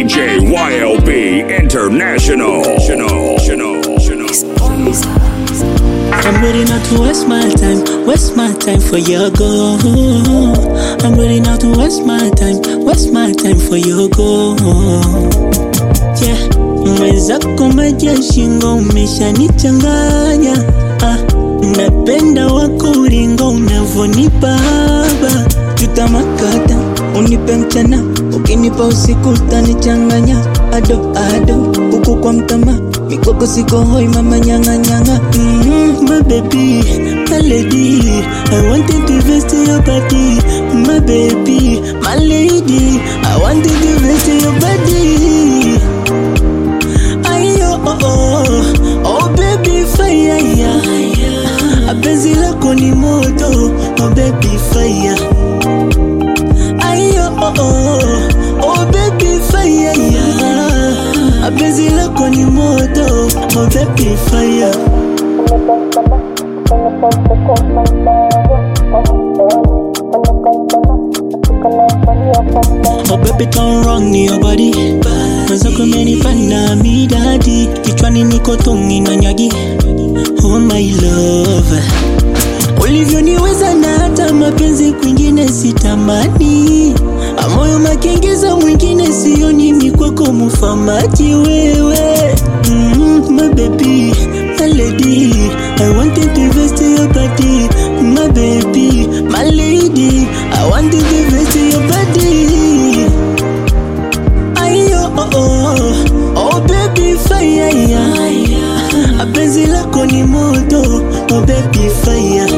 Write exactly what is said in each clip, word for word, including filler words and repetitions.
J Y L B International. I'm ready now to waste my time, waste my time for your go. I'm ready now to waste my time, waste my time for your go. Yeah, mwenzako maji shingo umeshanichanganya. Ah, napenda wako uringo unavonipa haba. Tutamakata, unipe mchana, ukinipa usiku utanichanganya. Ado, ado, uko kwa mtama, mikoko siko hoi mama nyanga nyanga. Mm-hmm, my baby, my lady, I wanted to invest in your body. My baby, my lady, I wanted to invest in your body. Ayo, oh, oh, oh baby fire, yeah. Apenzi lako ni moto, oh baby fire. Ayo, oh, oh, oh baby fire, yeah. Apenzi lako ni moto, oh baby fire. Oh baby turn wrong ni your body. Mwenzako umenifanya mi daddy. Kichwani niko tongi na nyagi. Oh my love, ulivyoniweza na hata mapenzi kwingine sitamani. Amoyo makengeza mwingine sioni mikwako mufamaji wewe. Mm-hmm, my baby, my lady, I wanted to invest in your body. My baby, my lady, I wanted to invest in your body. Ayo, oh, oh, oh baby fire, yeah. Apenzi lako ni moto, oh baby fire.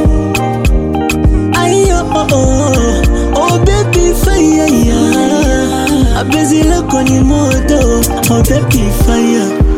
Ayo, oh, oh, oh baby fire, yeah. Apenzi lako ni moto, oh baby fire.